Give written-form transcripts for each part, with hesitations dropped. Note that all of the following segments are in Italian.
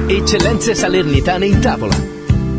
Eccellenze salernitane in tavola.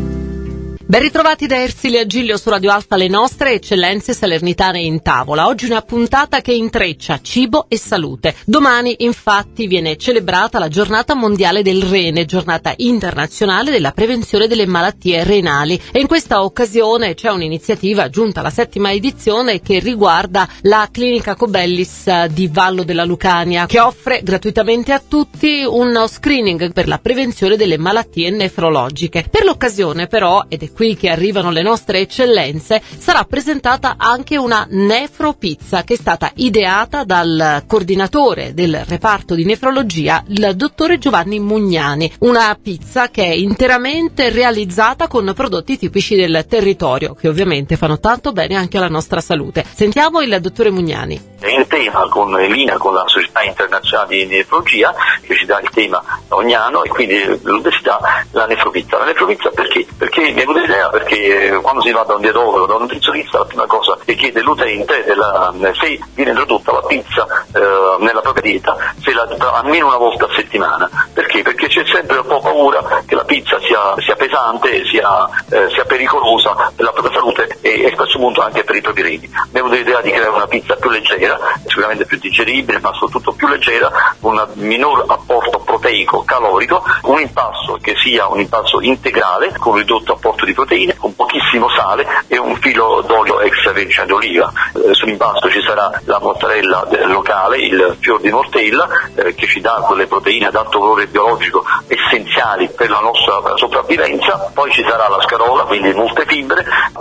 Ben ritrovati da Ersilia Giglio su Radio Alfa, le nostre eccellenze salernitane in tavola. Oggi una puntata che intreccia cibo e salute. Domani infatti viene celebrata la giornata mondiale del rene, giornata internazionale della prevenzione delle malattie renali, e in questa occasione c'è un'iniziativa giunta alla 7ª edizione che riguarda la clinica Cobellis di Vallo della Lucania, che offre gratuitamente a tutti uno screening per la prevenzione delle malattie nefrologiche. Per l'occasione però, ed è qui che arrivano le nostre eccellenze, sarà presentata anche una nefropizza che è stata ideata dal coordinatore del reparto di nefrologia, il dottore Giovanni Mugnani. Una pizza che è interamente realizzata con prodotti tipici del territorio, che ovviamente fanno tanto bene anche alla nostra salute. Sentiamo il dottore Mugnani. È in tema in linea con la Società Internazionale di Nefrologia, che ci dà il tema ogni anno, e quindi l'obesità, la nefropizza. La nefropizza perché? Perché mi è venuta l'idea, perché quando si va da un dietologo, da un nutrizionista, la prima cosa che chiede l'utente è se viene introdotta la pizza nella propria dieta, se almeno una volta a settimana. Perché? Perché c'è sempre un po' paura che la pizza sia pesante, sia pericolosa per la propria salute e a questo punto anche per i propri reni. Mi è venuta l'idea di creare una pizza più leggera, sicuramente più digeribile, ma soprattutto più leggera, con un minor apporto proteico calorico, un impasto che sia un impasto integrale con ridotto apporto di proteine, con pochissimo sale e un filo d'olio extravergine d'oliva. Sull'impasto ci sarà la mozzarella locale, il fior di mortella, che ci dà quelle proteine ad alto valore biologico essenziali per la nostra sopravvivenza. Poi ci sarà la scarola, quindi molte fibre,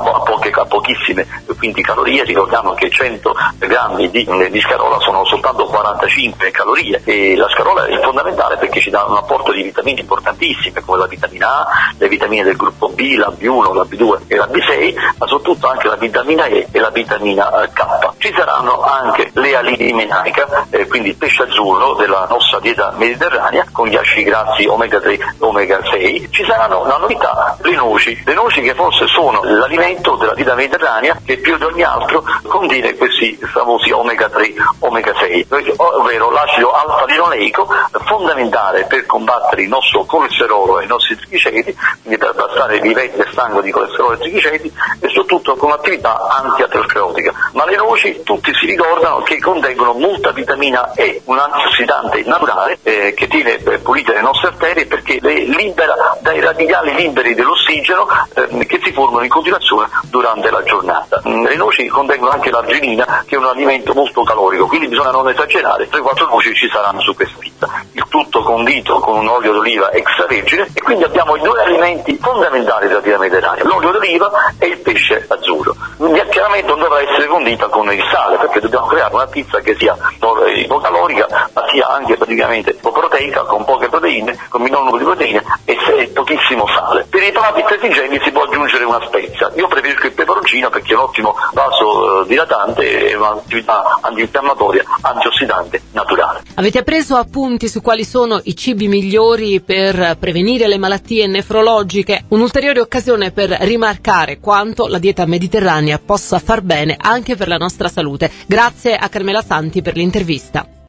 a pochissime quindi calorie. Ricordiamo che 100 grammi di scarola sono soltanto 45 calorie, e la scarola è fondamentale perché ci dà un apporto di vitamine importantissime come la vitamina A, le vitamine del gruppo B, la B1, la B2 e la B6, ma soprattutto anche la vitamina E e la vitamina K. Ci saranno anche le alimenaica, quindi il pesce azzurro della nostra dieta mediterranea con gli acidi grassi omega 3 e omega 6. Ci saranno una novità, le noci che forse sono l'alimento della dieta mediterranea che più di ogni altro contiene questi famosi omega 3, omega 6, ovvero l'acido alfa-linoleico, fondamentale per combattere il nostro colesterolo e i nostri trigliceri, quindi per abbassare i livelli del sangue di colesterolo e trigliceri, e soprattutto con attività antiaterosclerotica. Ma le noci, tutti si ricordano che contengono molta vitamina E, un antiossidante naturale che tiene pulite le nostre arterie perché le libera dai radicali liberi dell'ossigeno che si formano in continuazione durante la giornata. Le noci contengono anche l'arginina, che è un alimento molto calorico, quindi bisogna non esagerare. 3-4 noci ci saranno su questa pizza, il tutto condito con un olio d'oliva extravergine, e quindi abbiamo i due alimenti fondamentali della dieta mediterranea, l'olio d'oliva e il pesce azzurro. Chiaramente non dovrà essere condita con il sale, perché dobbiamo creare una pizza che sia ipocalorica, ma sia anche praticamente proteica, con poche proteine, con minor numero di proteine e pochissimo sale. Per i palati esigenti si può aggiungere una spezia. Io preferisco il peperoncino perché è un ottimo vasodilatante e un'attività antinfiammatoria, antiossidante naturale. Avete preso appunti su quali sono i cibi migliori per prevenire le malattie nefrologiche? Un'ulteriore occasione per rimarcare quanto la dieta mediterranea possa far bene anche per la nostra salute. Grazie a Carmela Santi per l'intervista.